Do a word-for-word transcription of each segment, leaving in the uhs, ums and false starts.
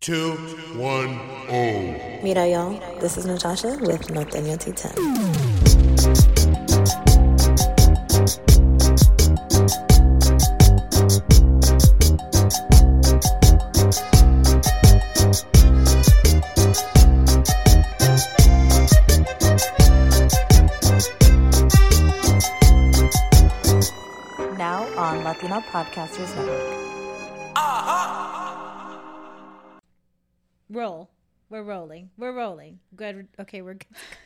Two, one, oh. Mira, y'all. This is Natasha with Norteño two ten. Now on Latino Podcasters Network. Uh-huh. Roll. We're rolling. We're rolling. Good. Okay, we're good.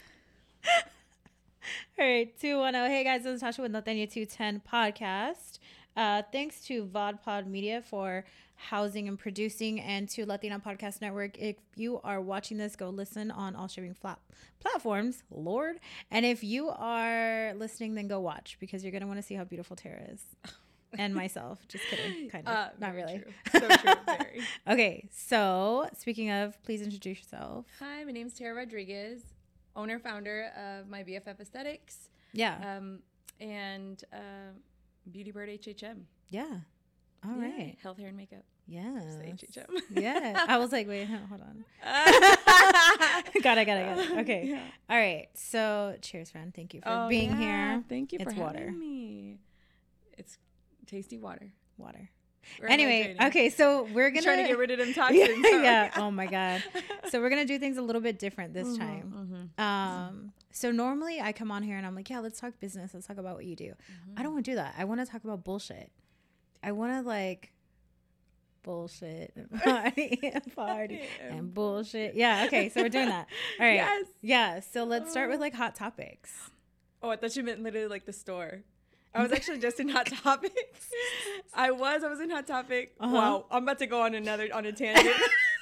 All right, two one oh. Hey, guys, this is Natasha with Norteño two ten podcast. Uh, thanks to VodPod Media for housing and producing, and to Latino Podcast Network. If you are watching this, go listen on all streaming flat platforms, Lord. And if you are listening, then go watch, because you're going to want to see how beautiful Tara is. And myself. Just kidding. Kind of. Uh, Not really. True. So true. Very. Okay. So, speaking of, please introduce yourself. Hi, my name's Tara Rodriguez, owner, founder of My B F F Aesthetics. Yeah. Um, and uh, Beauty Bird H H M. Yeah. All yeah. right. Health, hair, and makeup. Yeah. H H M. Yeah. I was like, wait, hold on. got it, got it, got it. Okay. Yeah. All right. So, cheers, friend. Thank you for oh, being yeah. here. Thank you it's for water. having me. It's tasty water. Water. We're anyway, okay, so we're gonna trying to get rid of them toxins. yeah, yeah. Oh my god. So we're gonna do things a little bit different this mm-hmm, time. Mm-hmm. Um. So normally I come on here and I'm like, yeah, let's talk business. Let's talk about what you do. Mm-hmm. I don't want to do that. I want to talk about bullshit. I want to like bullshit and party and party and bullshit. Yeah. Okay. So we're doing that. All right. Yes. Yeah. So let's start with like hot topics. Oh, I thought you meant literally like the store. I was actually just in Hot Topics. I was. I was in Hot Topic. Uh-huh. Wow. I'm about to go on another on a tangent.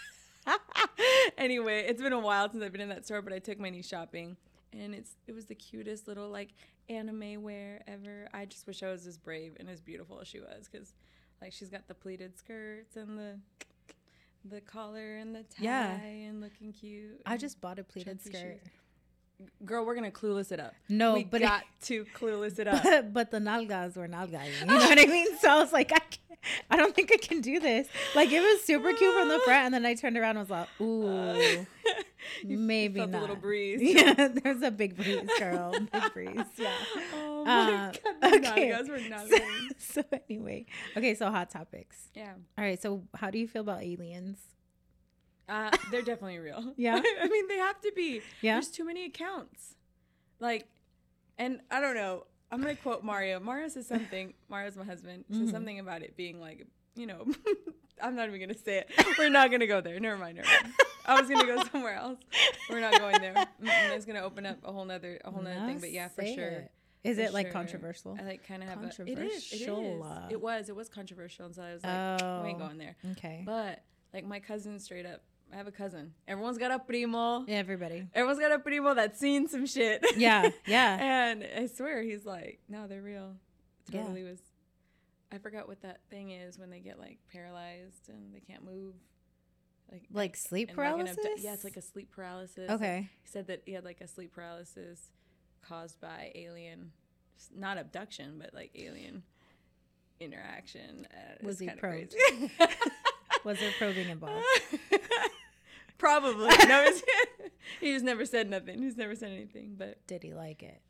Anyway, it's been a while since I've been in that store, but I took my niece shopping, and it's it was the cutest little like anime wear ever. I just wish I was as brave and as beautiful as she was, because like she's got the pleated skirts and the the collar and the tie yeah. and looking cute. I just bought a pleated skirt. Shoes. Girl, we're gonna clueless it up. No, we but got it, to clueless it up. But, but the nalgas were nalgas. You know what I mean? So I was like, I can't, I don't think I can do this. Like, it was super cute from the front, and then I turned around and was like, ooh, uh, maybe felt not. A little breeze. Yeah, there's a big breeze, girl. Big breeze. Yeah. Oh my um, god, the okay. nalgas were nalgas. So, so anyway, okay. So hot topics. Yeah. All right. So how do you feel about aliens? Uh, they're definitely real. Yeah. I mean, they have to be. Yeah. There's too many accounts. Like, and I don't know. I'm going to quote Mario. Mario says something. Mario's my husband. Says mm-hmm. something about it being like, you know, I'm not even going to say it. We're not going to go there. Never mind. Never mind. I was going to go somewhere else. We're not going there. Mm-mm, it's going to open up a whole nother, a whole nother no, thing. But yeah, for sure. It. Is for it like sure. controversial? I like kind of have controversial. a, it is. It is. It was. It was controversial. And so I was like, oh, we ain't going there. Okay. But like my cousin straight up, I have a cousin. Everyone's got a primo. Everybody. Everyone's got a primo that's seen some shit. Yeah, yeah. And I swear, he's like, no, they're real. Totally yeah. was. I forgot what that thing is when they get like paralyzed and they can't move. Like like sleep and, paralysis? Like, abdu- yeah, it's like a sleep paralysis. Okay. Like, he said that he had like a sleep paralysis caused by alien, not abduction, but like alien interaction. Uh, was he probed? Was there probing involved? Probably. No, he just never said nothing. He's never said anything. But did he like it?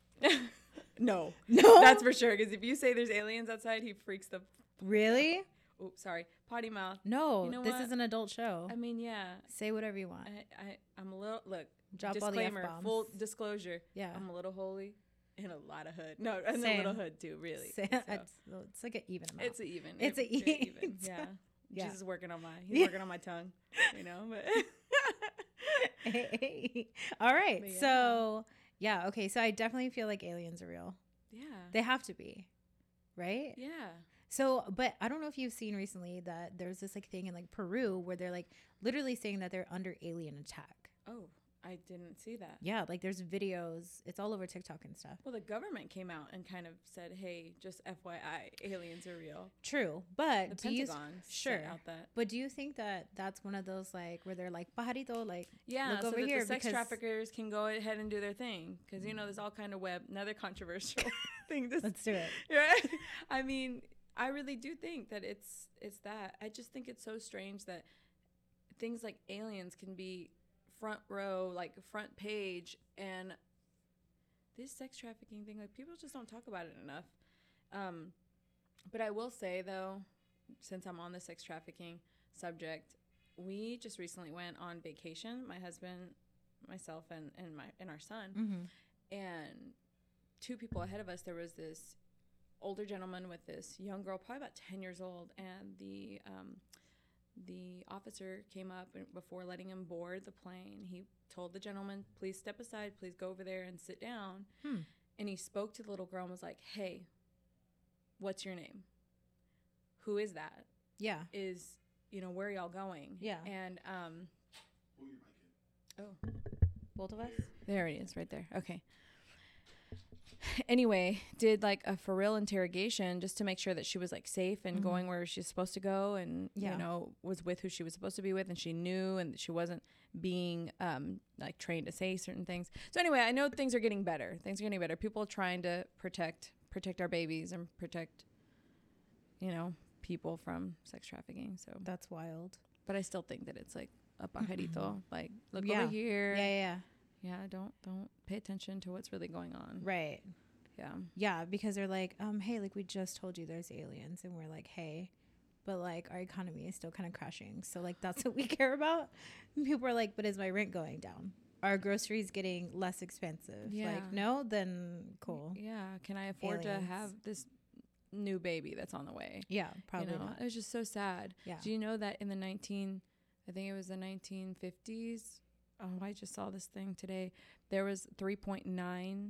No. No? That's for sure. Because if you say there's aliens outside, he freaks the... Really? Oh, sorry. Potty mouth. No, you know this what? is an adult show. I mean, yeah. Say whatever you want. I, I, I'm a little... Look, drop disclaimer, all the F-bombs. Full disclosure. Yeah. I'm a little holy and a lot of hood. No, and Same. a little hood too, really. Same. So. It's, it's like an even amount. It's an even. It's it, an even. even. Yeah. Yeah. Jesus is working on my, he's working on my tongue, you know, but. hey, hey. All right. Yeah. So, yeah. Okay. So I definitely feel like aliens are real. Yeah. They have to be. Right? Yeah. So, but I don't know if you've seen recently that there's this like thing in like Peru where they're like literally saying that they're under alien attack. Oh, I didn't see that. Yeah, like there's videos. It's all over TikTok and stuff. Well, the government came out and kind of said, "Hey, just F Y I, aliens are real." True, but the do Pentagon you, sure out that. But do you think that that's one of those like where they're like pajarito, like yeah, look so over that here the sex because traffickers can go ahead and do their thing because you know there's all kind of web. Another controversial thing. To let's do it. Right? I mean, I really do think that it's it's that. I just think it's so strange that things like aliens can be front row, like front page, and this sex trafficking thing, like people just don't talk about it enough. Um, but I will say though, since I'm on the sex trafficking subject, we just recently went on vacation, my husband, myself, and, and my and our son. Mm-hmm. And two people ahead of us, there was this older gentleman with this young girl, probably about ten years old, and the um, the officer came up, and before letting him board the plane, he told the gentleman, please step aside, please go over there and sit down. Hmm. And he spoke to the little girl and was like, hey, what's your name? Who is that? Yeah. Is, you know, where are y'all going? Yeah. And, um, oh, both of us? There it is right there. Okay. Anyway, did like a for real interrogation just to make sure that she was like safe and mm-hmm. going where she's supposed to go, and yeah. you know, was with who she was supposed to be with, and she knew, and she wasn't being um like trained to say certain things. So anyway, I know things are getting better. Things are getting better. People are trying to protect protect our babies and protect, you know, people from sex trafficking. So that's wild. But I still think that it's like a pajarito. Mm-hmm. Like, look yeah. over here. Yeah, yeah. Yeah, don't don't pay attention to what's really going on. Right. Yeah. Yeah, because they're like, um, hey, like we just told you there's aliens, and we're like, hey, but like our economy is still kind of crashing. So like that's what we care about. And people are like, but is my rent going down? Are groceries getting less expensive? Yeah. Like, no, then cool. Yeah. Can I afford aliens. to have this new baby that's on the way? Yeah, probably you know? not. It was just so sad. Yeah. Do you know that in the nineteen, I think it was the nineteen fifties. Oh, I just saw this thing today. There was three point nine,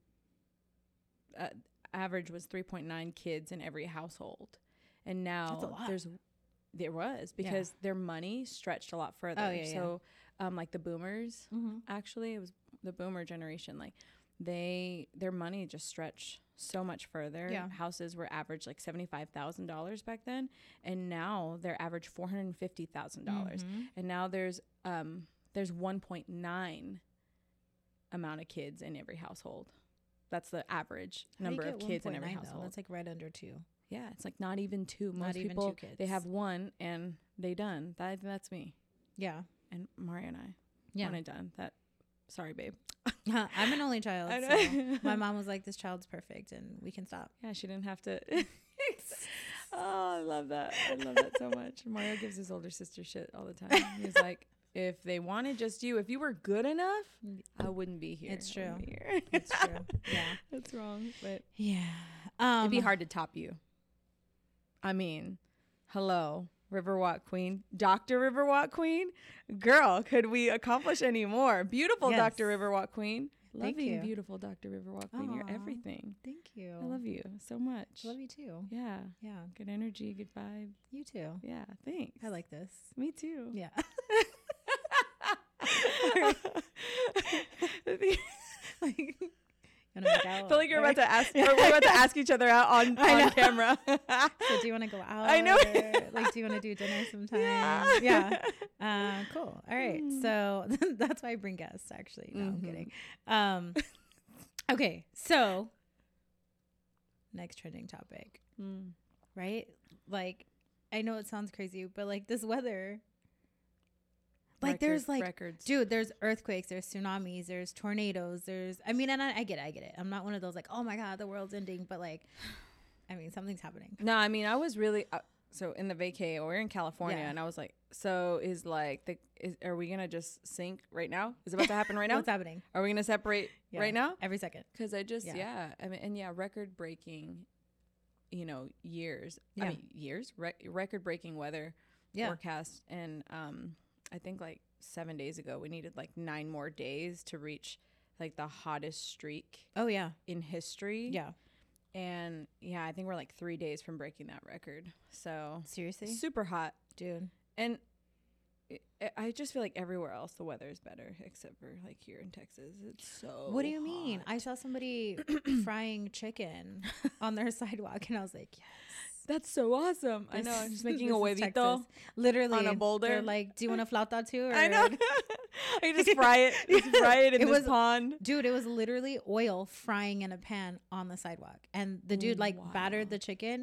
uh, average was three point nine kids in every household. And now there's, there was, because yeah. their money stretched a lot further. Oh, yeah, so, yeah. um, like the boomers, mm-hmm. actually, it was the boomer generation. Like they, their money just stretched so much further. Yeah. Houses were average like seventy-five thousand dollars back then. And now they're average four hundred fifty thousand dollars. Mm-hmm. And now there's, um, there's one point nine amount of kids in every household. That's the average How number of kids in every household. Though? That's like right under two. Yeah, it's like not even two. Most not even people, two kids. They have one and they done. That that's me. Yeah. And Mario and I. Yeah. One and done. That. Sorry, babe. I'm an only child. I know. So my mom was like, "This child's perfect, and we can stop." Yeah, she didn't have to. Oh, I love that. I love that so much. Mario gives his older sister shit all the time. He's like, if they wanted just you, if you were good enough, I wouldn't be here. It's true. Here. It's true. Yeah. That's wrong. But yeah. Um, it'd be hard to top you. I mean, hello, Riverwalk Queen. Doctor Riverwalk Queen. Girl, could we accomplish any more? Beautiful yes. Doctor Riverwalk Queen. Thank Love you, you. Beautiful Doctor Riverwalk Queen. Aww. You're everything. Thank you. I love you so much. Love you too. Yeah. Yeah. Good energy, good vibe. You too. Yeah, thanks. I like this. Me too. Yeah. like, you wanna make out? I feel like you're about to ask. Or we're about to ask each other out on, on camera. So do you want to go out? I know. Or, like, do you want to do dinner sometime? Yeah. Yeah. Uh, cool. All right. Mm. So that's why I bring guests. Actually, no, mm-hmm. I'm kidding. Um. Okay. So next trending topic. Mm. Right? Like, I know it sounds crazy, but like this weather. Like Record, there's like, records. dude, there's earthquakes, there's tsunamis, there's tornadoes, there's, I mean, and I, I get it, I get it. I'm not one of those like, oh my God, the world's ending. But like, I mean, something's happening. No, I mean, I was really, uh, so in the vacay, we're in California, yeah. and I was like, so is like, the is, are we going to just sink right now? Is it about to happen right now? What's happening? Are we going to separate yeah. right now? Every second. Because I just, yeah. yeah. I mean, and yeah, record breaking, you know, years. Yeah. I mean, years? Re- record breaking weather yeah. forecast. And um, I think like, seven days ago we needed like nine more days to reach like the hottest streak oh yeah in history. Yeah. And yeah, I think we're like three days from breaking that record. So seriously, super hot, dude. And it, I just feel like everywhere else the weather is better except for like here in Texas. It's so what do you hot. mean? I saw somebody frying chicken on their sidewalk and I was like, yes, that's so awesome. This, I know. I'm just making a huevito literally on a boulder. They're like, do you want a flauta too? Or? I know. I just fry it. Just fry it in it this was, pond. Dude, it was literally oil frying in a pan on the sidewalk. And the dude like wow. battered the chicken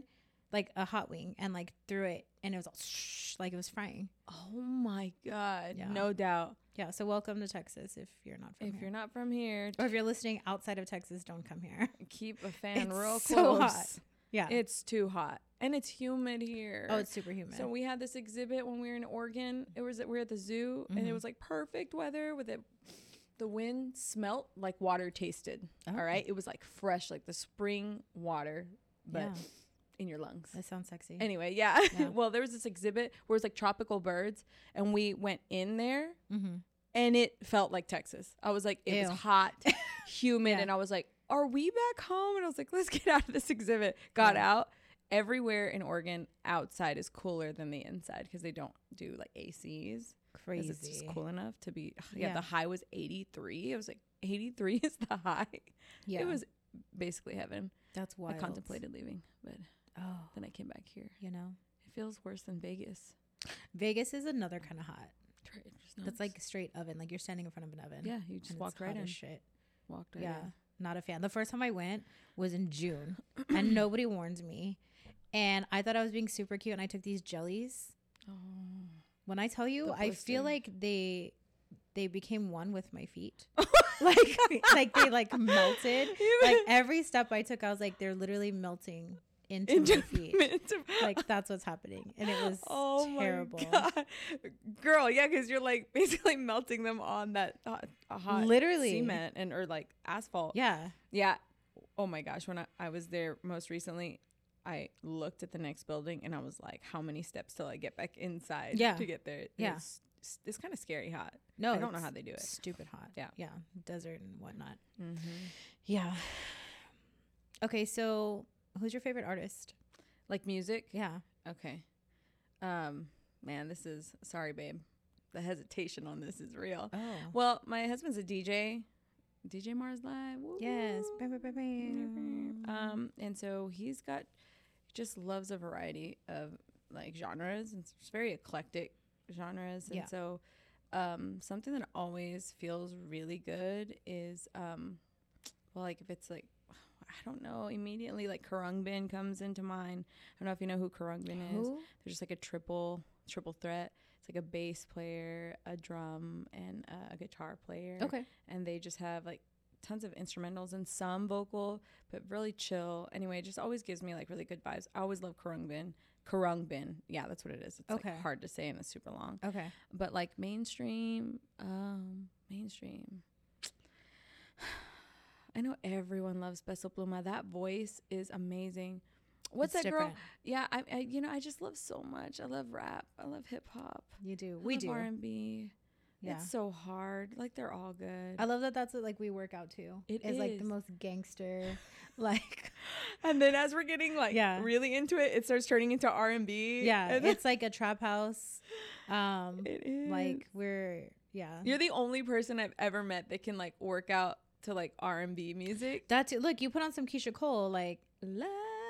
like a hot wing and like threw it, and it was all shh, like it was frying. Oh my God. Yeah. No doubt. Yeah. So welcome to Texas if you're not from If here. you're not from here, Or if you're listening outside of Texas, don't come here. keep a fan It's real so close. hot. Yeah. It's too hot. And it's humid here. Oh, it's super humid. So we had this exhibit when we were in Oregon. It was we were at the zoo, Mm-hmm. and it was like perfect weather with it. The wind smelt like water tasted. Oh. All right, it was like fresh, like the spring water, but Yeah. in your lungs. That sounds sexy. Anyway, yeah. Yeah. Well, there was this exhibit where it was like tropical birds, and we went in there, mm-hmm. and it felt like Texas. I was like, it Ew. was hot, humid, Yeah. and I was like, are we back home? And I was like, let's get out of this exhibit. Got Yeah. out. Everywhere in Oregon, outside is cooler than the inside because they don't do like A Cs. Crazy. It's just cool enough to be. Yeah, Yeah. the high was eighty-three. It was like eighty-three is the high. Yeah. It was basically heaven. That's wild. I contemplated leaving, but Oh, then I came back here. you know, It feels worse than Vegas. Vegas is another kind of hot. Try it, just That's nuts. like straight oven. Like you're standing in front of an oven. yeah, you just and walked it's right hot in. as shit. Walked right Yeah. in. Not a fan. The first time I went was in June, and nobody warned me. And I thought I was being super cute, and I took these jellies. Oh, When I tell you, The I feel blister. like they they became one with my feet. like like they like melted. Like every step I took, I was like, they're literally melting into, Into- my feet. into- Like that's what's happening, and it was oh terrible. my God. Girl, yeah, because you're like basically melting them on that hot, a hot Literally. cement and or like asphalt. Yeah. Yeah. Oh my gosh, when I, I was there most recently, I looked at the next building and I was like, how many steps till I get back inside Yeah. to get there? Yeah. It's, it's kind of scary hot. No, I don't know it's how they do it. Stupid hot. Yeah. Yeah. Desert and whatnot. Mm-hmm. Yeah. Okay, so who's your favorite artist? Like music? Yeah. Okay. Um, man, this is, sorry, babe. The hesitation on this is real. Oh. Well, my husband's a D J. D J Mars Live. Woo Yes. woo. Bam, bam, bam, bam. Um, and so he's got, just loves a variety of like genres, and it's very eclectic genres. And Yeah. so, um, something that always feels really good is, um, well, like if it's like, I don't know, immediately like Khruangbin comes into mind. I don't know if you know who Khruangbin is. Who? They're just like a triple, triple threat. It's like a bass player, a drum, and uh, a guitar player. Okay. And they just have like tons of instrumentals and some vocal, but really chill. Anyway, it just always gives me like really good vibes. I always love Khruangbin. Khruangbin. Yeah, that's what it is. It's Okay. like hard to say and it's super long. Okay. But like mainstream, um, mainstream. I know everyone loves Beso Pluma. That voice is amazing. What's It's that girl? different. Yeah, I, I, you know, I just love so much. I love rap. I love hip hop. You do. I We love do. R and B. Yeah. It's so hard. Like they're all good. I love that that's what, like we work out too. It it's like the is. most gangster, like And then as we're getting like Yeah. really into it, it starts turning into R and B. yeah, and then- it's like a trap house. Um, it is like we're yeah. you're the only person I've ever met that can like work out to like R and B music. That's it. Look, you put on some Keisha Cole, like La-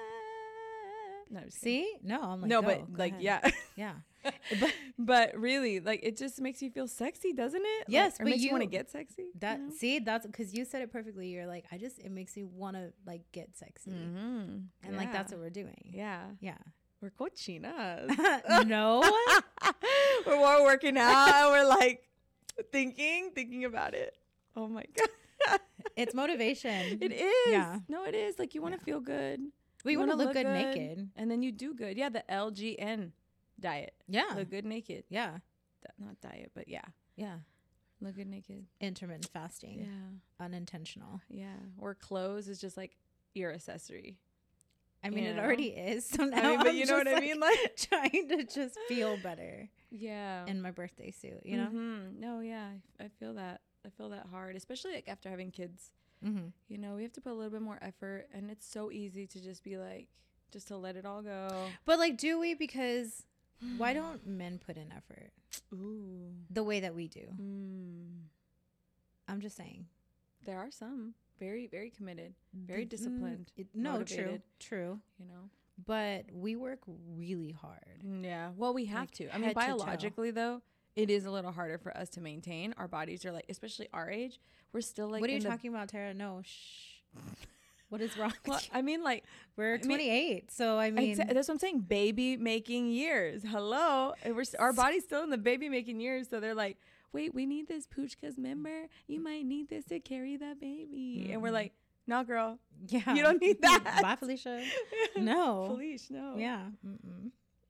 No, I'm just kidding. see? No, I'm like no, go, but go like ahead. yeah. yeah. but but really, like it just makes you feel sexy, doesn't it? Yes, like, or but makes you, want to you- get sexy. That you know? see, that's because you said it perfectly. You're like, I just it makes me want to like get sexy, Mhm. and like that's Yeah. what we're doing. Yeah, Yeah. we're cochinas. No. we're more working out. And we're like thinking, thinking about it. Oh my god, It's motivation. it is. Yeah. No, it is. Like you want to Yeah. feel good. We want to wanna look good naked. and then you do good. Yeah, the L G N diet. Yeah. Look good naked. Yeah. Di- Not diet, but yeah, Yeah. look good naked. Intermittent fasting. Yeah, Unintentional. yeah. Or clothes is just like your accessory. I mean, You it know? already is. So now I mean, but I'm you know what just, I mean? Like, trying to just feel better yeah. in my birthday suit, you know? Mhm. No, yeah, I I feel that. I feel that hard, especially like after having kids. Mm-hmm. You know, we have to put a little bit more effort, and it's so easy to just be like, just to let it all go. But like, do we? Because why don't men put in effort Ooh. the way that we do? Mm. I'm just saying. There are some very, very committed, very The- mm, disciplined. it- no, true, motivated. true. You know. But we work really hard. Yeah. Well, we have Like, to. I mean, head to toe. biologically though, it is a little harder for us to maintain. Our bodies are like, especially our age, we're still like. what are you in the- talking about, Tara? No, shh. What is wrong with Well, you? I mean, like, We're I mean- twenty-eight, so I mean, exa- that's what I'm saying. Baby making years. Hello. And we're, s- our body's still in the baby making years. So they're like, wait, we need this pooch because remember, you might need this to carry the baby. And we're like, no, girl. yeah, You don't need that. Bye, Felicia. No. Felicia, no. Yeah. Mm-mm.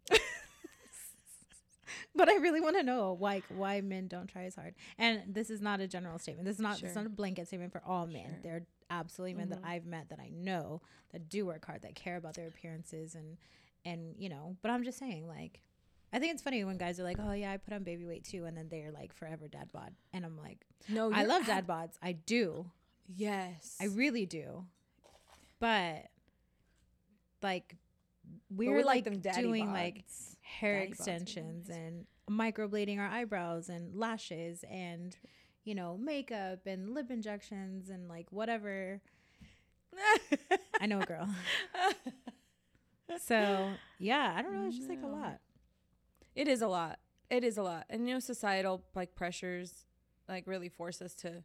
But I really want to know, like, why men don't try as hard. And this is not a general statement. This is not. Sure. It's not a blanket statement for all men. Sure. There are absolutely men Mhm. that I've met that I know that do work hard, that care about their appearances, and and you know. But I'm just saying, like, I think it's funny when guys are like, "Oh yeah, I put on baby weight too," and then they're like, "Forever dad bod," and I'm like, No, I you're love ab- dad bods. I do. Yes. I really do. But like we're we like like, them daddy doing like bods. hair Daddy bods would be extensions nice. and microblading our eyebrows and lashes and you know makeup and lip injections and like whatever. I know a girl. So yeah, I don't know. It's just like a No. lot. It is a lot. It is a lot. And you know, societal like pressures like really force us to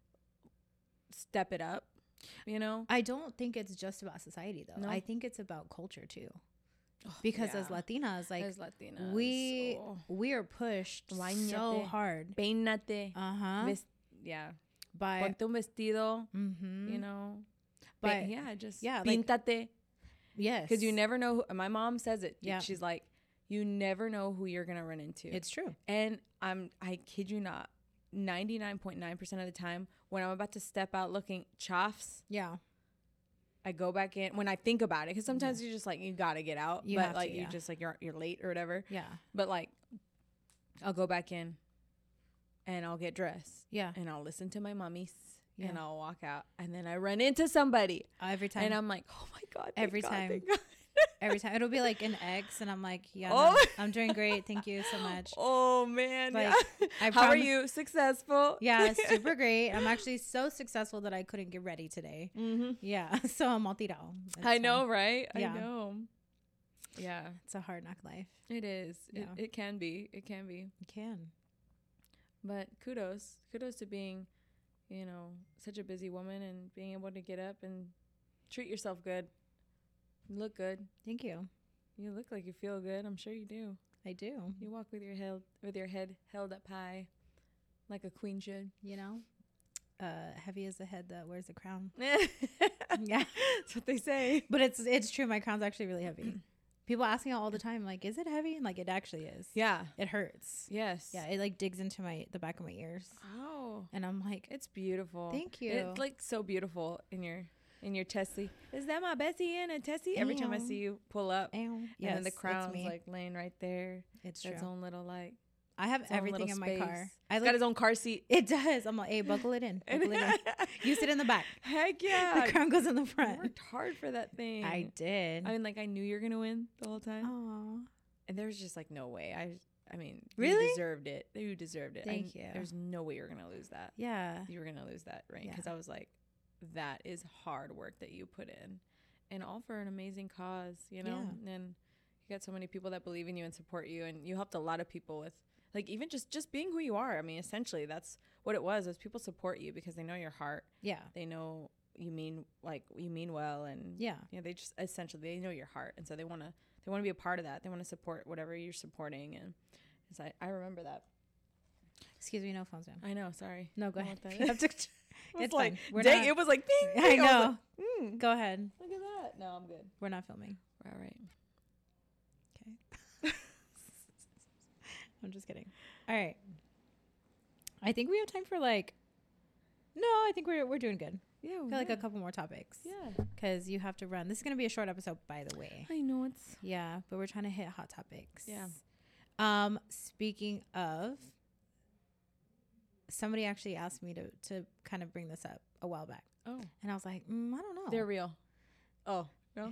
step it up, you know? I don't think it's just about society though. No? I think it's about culture too. Because as yeah. Latinas, like As Latinas, we oh. we are pushed so Báñate. hard. Peínate. Uh huh. Ves- yeah. By Ponte un vestido, mm-hmm. you know? But Pe- yeah, just yeah, like- píntate. yes, Because you never know. Who, my mom says it. Yeah. She's like, you never know who you're going to run into. It's true. And I'm, I kid you not, ninety-nine point nine percent of the time when I'm about to step out looking chaffs, Yeah. I go back in when I think about it. Because sometimes you just like, you got to get out. You but have to, like, yeah. you just like, you're, you're late or whatever. Yeah. But like, I'll go back in and I'll get dressed. Yeah. And I'll listen to my mommies. And Yeah. I'll walk out. And then I run into somebody. Every time. And I'm like, oh my God. thank Every God, time. thank God. Every time it'll be like an ex, and I'm like, yeah, Oh. no, I'm doing great. Thank you so much. Oh man. Like, yeah. I How are promise- you? Successful? Yeah, super great. I'm actually so successful that I couldn't get ready today. Mm-hmm. Yeah, so I'm all tirado. It's I know, fine. right? Yeah. I know. Yeah, It's a hard knock life. it is. Yeah. It, it can be. It can be. You can. But kudos. Kudos to being, you know, such a busy woman and being able to get up and treat yourself good. You look good. Thank you. You look like you feel good. I'm sure you do. I do. You walk with your head with your head held up high, like a queen should. You know, uh, heavy is the head that wears the crown. That's Yeah, what they say. but it's it's true. My crown's actually really heavy. People ask me all the time, like, is it heavy? And like, it actually is. Yeah. It hurts. Yes. Yeah, it like digs into my the back of my ears, Oh. and I'm like, It's beautiful. Thank you. It's like so beautiful in your in your Tessie. Is that my Bessie and a Tessie? Every time I Ew. see you pull up, Ow. and Yes, then the it's crown's me. like laying right there. It's Its true. own little like I have its own everything little in my space. car. I It's look, got his own car seat. it does. I'm like, hey, buckle it in. Buckle it in. You sit in the back. Heck The yeah! crown goes in the I front. worked hard for that thing. I did. I mean, like I knew you were gonna win the whole time, Aw. and there was just like no way. I, I mean, Really? you deserved it. You deserved it. Thank I, you. There's no way you're gonna lose that. Yeah. You were gonna lose that, right? Yeah. Because I was like, that is hard work that you put in, and all for an amazing cause, you know. And you got so many people that believe in you and support you, and you helped a lot of people with, like, even just just being who you are. I mean, essentially, that's what it was. Was people support you because they know your heart. Yeah. They know you mean like you mean well, and Yeah. you know, they just essentially they know your heart, and so they want to they want to be a part of that. They want to support whatever you're supporting, and so I, I remember that. Excuse me, no phones down. I know. Sorry. No, go I ahead. don't want You that. have to- It's it's like fine. We're dang, not- it was like ding, I ding. was know. like, mm, Go ahead. look at that. No, I'm good. We're not filming. All right. Okay. I'm just kidding. All right. I think we have time for like. No, I think we're we're doing good. Yeah. Got like a couple more topics. Yeah. Because you have to run. This is gonna be a short episode, by the way. I know it's. Yeah, but we're trying to hit hot topics. Yeah. Um. Speaking of, somebody actually asked me to to kind of bring this up a while back, Oh. and I was like, mm, I don't know. They're real. Oh no.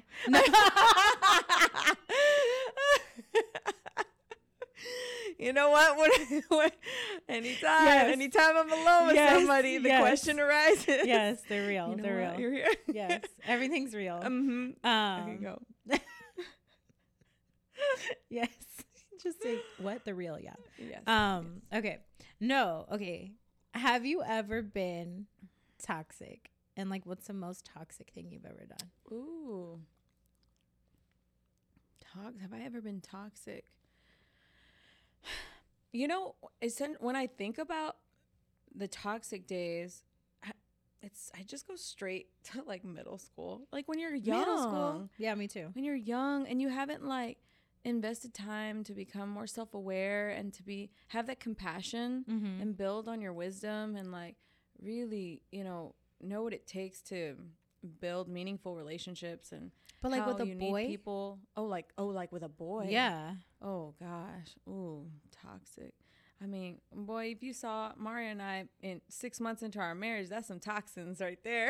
You know what? When, when, anytime, Yes. anytime I'm alone with Yes, somebody, the yes. question arises. Yes, they're real. You know they're what? real. You're here. Yes, everything's real. Mm-hmm. Um, Okay, go. Yes. Just say what the real, yeah. Yes. Um. Okay. No. Okay. Have you ever been toxic And like, what's the most toxic thing you've ever done? Ooh. Tox- have I ever been toxic? You know, it's when I think about the toxic days, I, it's I just go straight to like middle school. Like when you're young. Middle school? Yeah, me too. When you're young and you haven't like invested time to become more self-aware and to be have that compassion Mm-hmm. and build on your wisdom and like really, you know, know what it takes to build meaningful relationships and But like how with a you need boy? people. Oh, like oh, like with a boy. Yeah. Oh gosh. Ooh, toxic. I mean, boy, if you saw Mario and I in six months into our marriage, that's some toxins right there.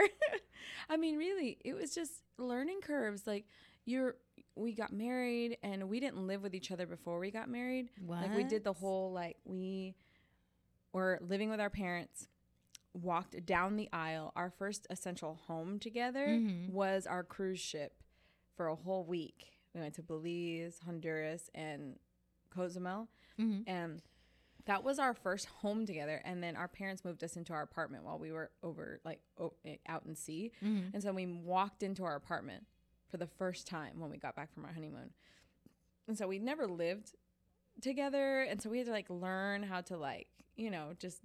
I mean, really, it was just learning curves. Like you're, we got married and we didn't live with each other before we got married. Like we did the What? whole, like we were living with our parents, walked down the aisle. Our first essential home together Mhm. was our cruise ship for a whole week. We went to Belize, Honduras, and Cozumel. Mm-hmm. And that was our first home together. And then our parents moved us into our apartment while we were over, like, o- out in sea. Mm-hmm. And so we walked into our apartment for the first time when we got back from our honeymoon. And so we never lived together. And so we had to, like, learn how to, like, you know, just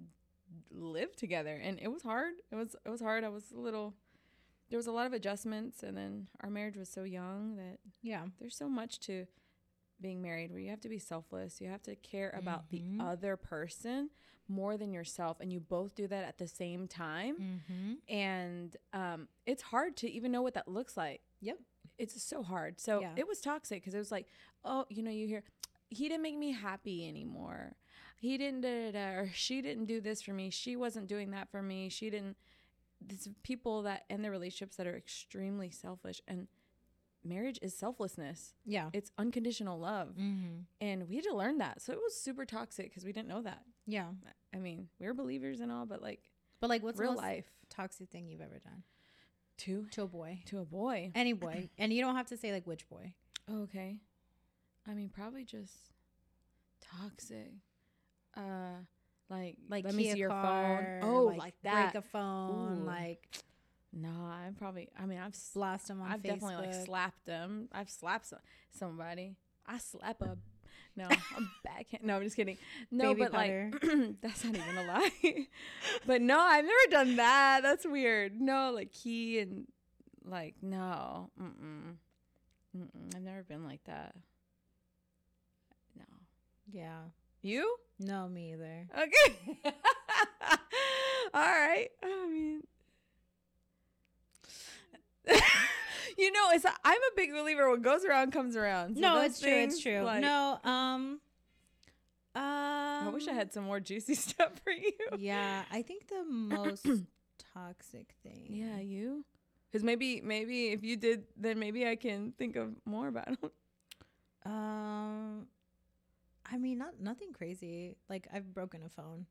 live together. And it was hard. It was, it was hard. I was a little, there was a lot of adjustments. And then our marriage was so young that Yeah. there's so much to being married where you have to be selfless. You have to care about Mhm. the other person more than yourself. And you both do that at the same time. Mm-hmm. And um, it's hard to even know what that looks like. Yep. It's so hard. So Yeah. it was toxic because it was like, oh, you know, you hear, he didn't make me happy anymore. He didn't, da, da, da, or she didn't do this for me. She wasn't doing that for me. She didn't. These people that end their relationships that are extremely selfish, and marriage is selflessness. Yeah. It's unconditional love. Mm-hmm. And we had to learn that. So it was super toxic because we didn't know that. Yeah. I mean, we were believers and all, but like But like, what's real the most life toxic thing you've ever done to to a boy? to a boy. Any boy. And you don't have to say like which boy. Okay. I mean, probably just toxic. Uh, like, Like let key me a see your car, phone. Oh, like, that. Break a phone. Ooh. Like Nah, I'm probably. I mean, I've s- blast them on I've Facebook. definitely like slapped them. I've slapped some, somebody. I slap a. No, I'm backhand. No, I'm just kidding. No, Baby but powder. like that's not even a lie. But no, I've never done that. That's weird. No, like key and like no. Mm-mm. Mm-mm. I've never been like that. No. Yeah. You? No, me either. Okay. All right. I mean, you know, it's a, I'm a big believer. What goes around comes around. So No, those it's true. It's things, true. like- no. Um. Um. I wish I had some more juicy stuff for you. Yeah, I think the most toxic thing. Yeah, you. Because maybe, maybe if you did, then maybe I can think of more about them. Um. I mean, not nothing crazy. Like I've broken a phone.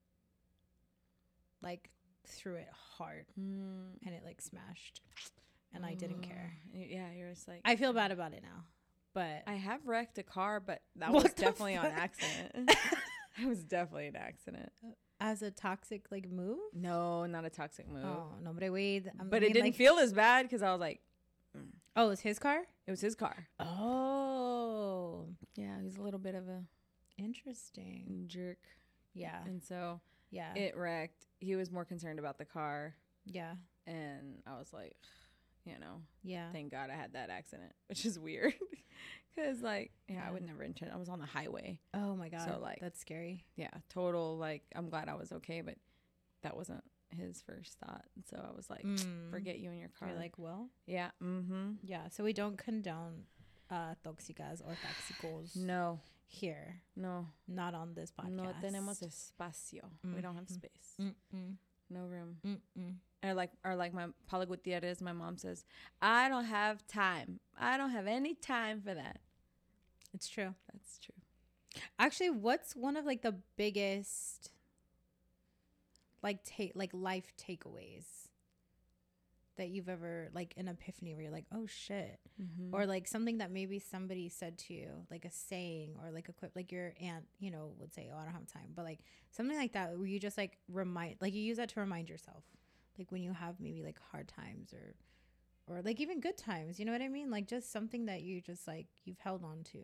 Like threw it hard Mm. and it like smashed, and I didn't care. Y- Yeah, you're just like. I feel bad about it now, but I have wrecked a car, but that What was the definitely on fuck? accident. That was definitely an accident. as a toxic like move. No, not a toxic move. Oh no, but wait. I but mean, it didn't like- feel as bad because I was like, Oh, it was his car. it was his car. Oh, Yeah, he was a little bit of a interesting. jerk. Yeah, And so yeah, it wrecked. He was more concerned about the car. yeah, And I was like, you know, yeah. thank God I had that accident, which is weird. Because, like, yeah, Yeah. I would never intend. I was on the highway. Oh my god, So, like- that's scary. Yeah, total, like, I'm glad I was okay, but that wasn't his first thought. And so I was like, Mm. forget you and your car. You're like, well, yeah, mm-hmm. yeah. So we don't condone uh, tóxicas or toxicos No, here. no. Not on this podcast. No tenemos espacio. We don't have Mhm. space. Mm-mm, No room. mm-mm. Or like, or like my Paula Gutierrez, my mom says, I don't have time. I don't have any time for that. It's true. That's true. Actually, what's one of like the biggest like take like life takeaways that you've ever like an epiphany where you're like, oh shit, Mm-hmm. or like something that maybe somebody said to you, like a saying or like a quip, like your aunt, you know, would say, oh, I don't have time, but like something like that where you just like remind, like you use that to remind yourself, like when you have maybe like hard times or or like even good times, you know what I mean? Like just something that you just like you've held on to.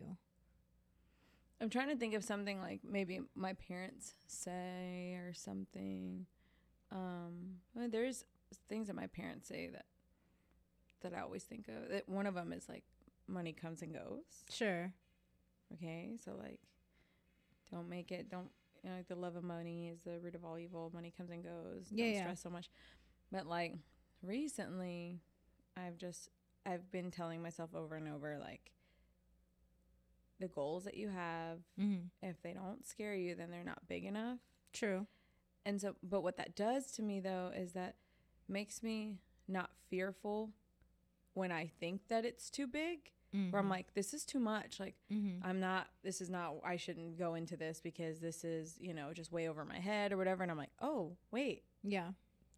I'm trying to think of something like maybe my parents say or something. Um, I mean, there's things that my parents say that that I always think of. That one of them is like, money comes and goes. Sure. Okay, so like, don't make it. Don't you know? Like the love of money is the root of all evil. Money comes and goes. Yeah, Don't yeah. stress so much. But like recently, I've just I've been telling myself over and over like, the goals that you have, Mm-hmm. if they don't scare you, then they're not big enough. True. And so, but what that does to me though is that makes me not fearful when I think that it's too big. Mm-hmm. Where I'm like, this is too much. Like, mm-hmm. I'm not, this is not, I shouldn't go into this because this is, you know, just way over my head or whatever. And I'm like, oh, wait, Yeah.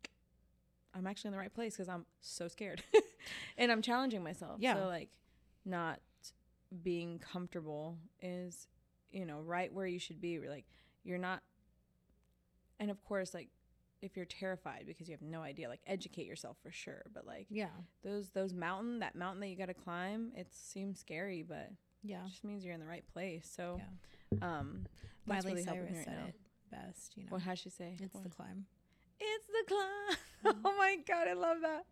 I'm actually in the right place because I'm so scared. And I'm challenging myself. Yeah. So, like, not being comfortable is, you know, right where you should be. Like, you're not, and of course, like, if you're terrified because you have no idea, like, educate yourself for sure. But like, Yeah. those those mountain that mountain that you got to climb, it seems scary, but Yeah. it just means you're in the right place. So, Yeah. um, that's Miley really helping Cyrus me right said now. it best, you know. What has she say? It's What? the climb. It's the climb. Oh my god, I love that.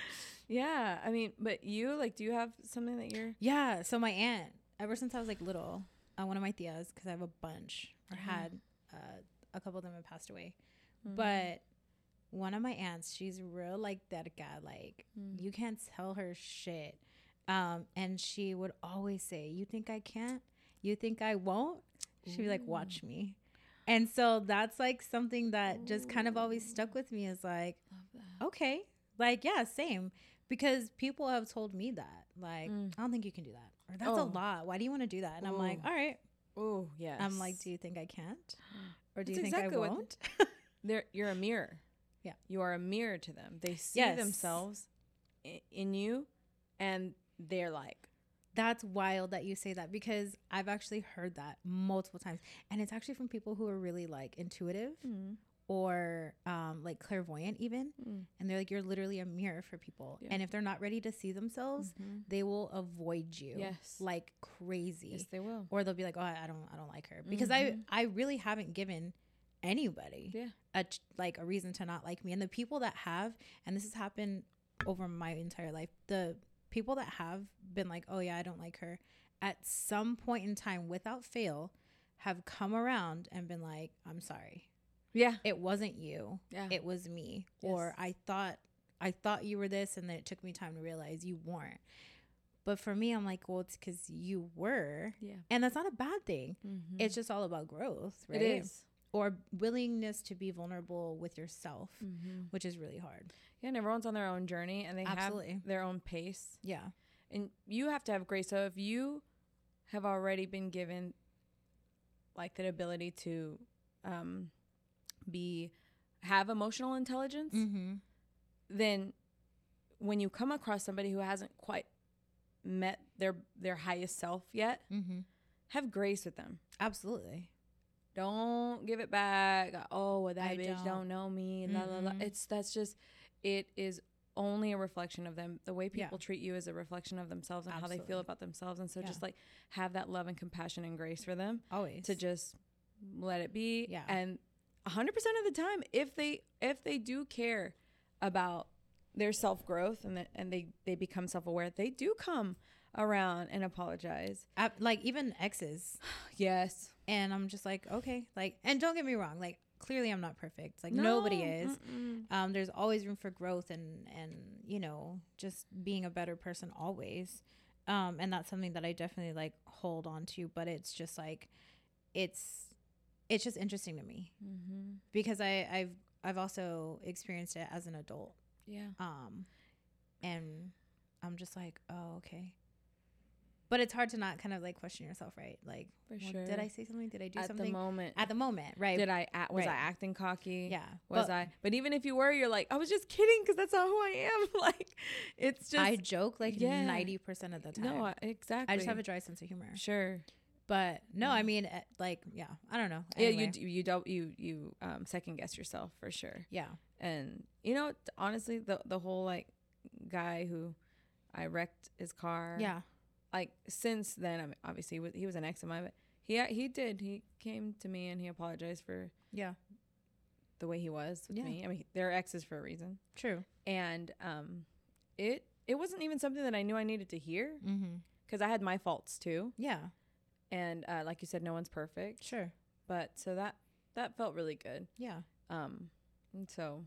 Yeah, I mean, but you like, do you have something that you're? Yeah. So my aunt, ever since I was like little, uh, one of my tias, because I have a bunch, or Mhm. had uh, a couple of them have passed away, Mhm. but one of my aunts, she's real like that guy. Like Mm. you can't tell her shit. Um, and she would always say, "You think I can't? You think I won't?" She'd be like, "Watch me." And so that's like something that just kind of always stuck with me, is like, Love that. okay, like, yeah, same. Because people have told me that, like, Mm. I don't think you can do that. Or that's Oh. a lot. Why do you want to do that? And I'm like, Ooh. all right. Oh yes. I'm like, do you think I can't? Or do That's you think exactly I what- won't? They're, you're a mirror. Yeah. You are a mirror to them. They see Yes. themselves i- in you, and they're like, That's wild that you say that, because I've actually heard that multiple times. And it's actually from people who are really like intuitive mm. or um, like clairvoyant even. Mm. And they're like, you're literally a mirror for people. Yeah. And if they're not ready to see themselves, Mhm. they will avoid you Yes. like crazy. Yes, they will. Or they'll be like, oh, I I don't, I don't like her, because Mhm. I, I really haven't given anybody Yeah. a ch- like a reason to not like me. And the people that have, and this has happened over my entire life, the people that have been like, oh yeah, I don't like her, at some point in time, without fail, have come around and been like, I'm sorry, Yeah. it wasn't you, Yeah. it was me. Yes. Or I thought I thought you were this, and then it took me time to realize you weren't. But for me, I'm like, well, it's because you were. Yeah. And that's not a bad thing. Mhm. It's just all about growth, right? It is. Or willingness to be vulnerable with yourself, Mhm. which is really hard. Yeah, and everyone's on their own journey, and they Absolutely. have their own pace. Yeah. And you have to have grace. So if you have already been given like that ability to um, be have emotional intelligence, Mm-hmm. then when you come across somebody who hasn't quite met their their highest self yet, Mm-hmm. have grace with them. Absolutely. Don't give it back. Oh, well, that I bitch don't. don't. know me. La, la, la. Mhm. It's that's just it is only a reflection of them. The way Yeah. people treat you is a reflection of themselves and how they Absolutely. feel about themselves. And so Yeah. just like have that love and compassion and grace for them Always. to just let it be. Yeah. And a hundred percent of the time, if they if they do care about their self growth and that and they they become self aware, they do come around and apologize. Uh, like even exes. Yes. And I'm just like, okay. Like, and don't get me wrong. Like, clearly I'm not perfect. Like, nobody No. is. Mm-mm. Um, there's always room for growth and, and, you know, just being a better person always. Um, and that's something that I definitely like hold on to, but it's just like, it's, it's just interesting to me Mm-hmm. because I, I've, I've also experienced it as an adult. Yeah. Um, and I'm just like, oh, okay. But it's hard to not kind of like question yourself, right? Like, For well, sure. did I say something? Did I do At something the moment. at the moment? Right. Did I act, was Right. I acting cocky? Yeah. Was But I? But even if you were, you're like, I was just kidding because that's not who I am. Like, it's just I joke like yeah. ninety percent of the time. no, I- exactly. I just have a dry sense of humor. sure. But no, I mean, eh, like, yeah, I don't know. Yeah, Anyway. you d- you don't you you um second guess yourself for sure. Yeah. And you know, t- honestly, the the whole like guy who I wrecked his car. Yeah. Like since then, I mean, obviously he was, he was an ex of mine, but he he did he came to me and he apologized for Yeah. the way he was with Yeah. me. I mean, they're exes for a reason. True. And um, it it wasn't even something that I knew I needed to hear Mm-hmm. because I had my faults too. Yeah. And uh, like you said, no one's perfect. Sure. But so that that felt really good. Yeah. Um, and so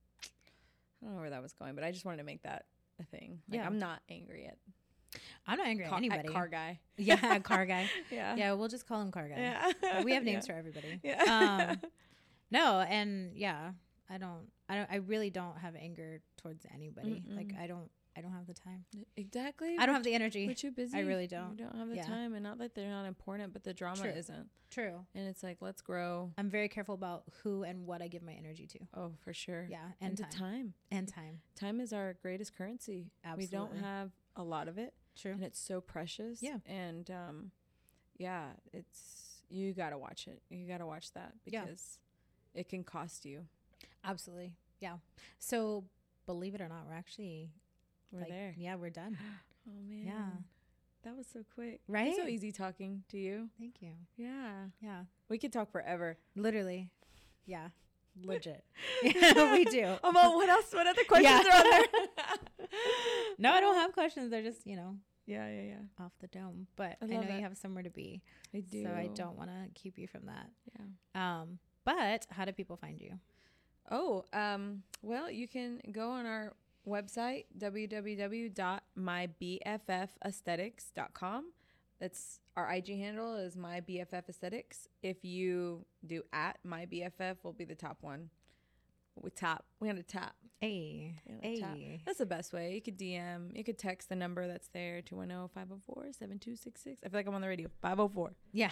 I don't know where that was going, but I just wanted to make that a thing. Like, Yeah. I'm not angry at, I'm not angry car, at anybody. at car guy. Yeah, car guy. Yeah. Yeah, we'll just call him car guy. Yeah. But we have names Yeah. for everybody. Yeah. Um, no, and yeah, I don't, I don't, I really don't have anger towards anybody. Mm-mm. Like I don't, I don't have the time. Exactly. I don't have the energy. We're too busy. I really don't. We don't have the Yeah. time, and not that they're not important, but the drama True. isn't. True. And it's like, let's grow. I'm very careful about who and what I give my energy to. Oh, for sure. Yeah, And, and the time. time. And time. Time is our greatest currency. We don't Absolutely. have a lot of it, True. and it's so precious. Yeah. And um, yeah, it's you gotta watch it. You gotta watch that Yeah. because it can cost you. Absolutely. Yeah. So believe it or not, we're actually We're like, there. Yeah, we're done. Oh man. Yeah. That was so quick. Right? It's so easy talking to you. Thank you. Yeah. Yeah. We could talk forever. Literally. Yeah. Legit. Yeah, we do. About what else? What other questions Yeah. are on there? No, I don't have questions. They're just, you know, Yeah, yeah, yeah. off the dome. But I I, know love it. you have somewhere to be. I do. So I don't want to keep you from that. Yeah. Um, but how do people find you? Oh, um, well, you can go on our website, w w w dot my b f f aesthetics dot com. That's our I G handle is my B F F aesthetics. If you do at my B F F, will be the top one. We top. We gotta tap. Hey. We gotta tap. Hey. That's the best way. You could D M. You could text the number that's there, two one zero, five zero four, seven two six six. I feel like I'm on the radio. five zero four. Yeah.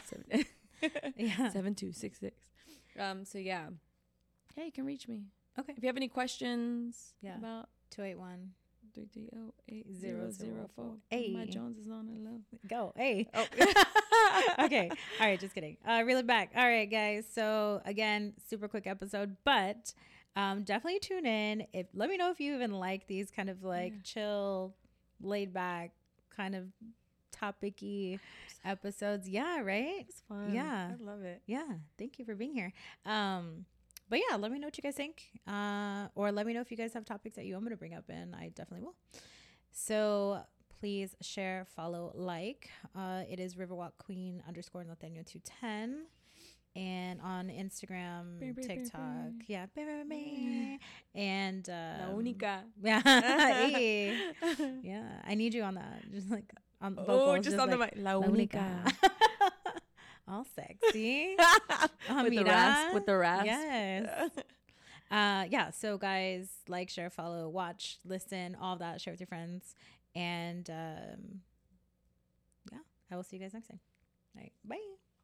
Yeah. seven two six six. Um, so yeah. Yeah, you can reach me. Okay. If you have any questions Yeah. about two eight one. three three zero eight Zero, zero zero, zero four. four. Hey. My Jones is on the low. Go. Hey. Oh. Okay. All right. Just kidding. Uh, reel it back. All right, guys. So again, super quick episode, but um, definitely tune in. If let me know if you even like these kind of like Yeah. chill, laid back, kind of topic-y episodes. Yeah. Right. It's fun. Yeah. I love it. Yeah. Thank you for being here. Um, but yeah, let me know what you guys think. Uh, or let me know if you guys have topics that you want me to bring up, and I definitely will. So please share, follow, like. Uh, it is Riverwalk Queen underscore Nathaniel two ten. And on Instagram, Beep, beep, beep, TikTok. beep. Yeah. Beep, beep, beep. And La um, única. yeah. Hey. Yeah. I need you on that. Just like on Oh, vocals. just on the like, mic. La La única. única. All sexy. Oh, With the mira. rasp. With the rasp. Yes. Uh, yeah. So guys, like, share, follow, watch, listen, all of that. Share with your friends, and um, yeah, I will see you guys next time. All right, bye.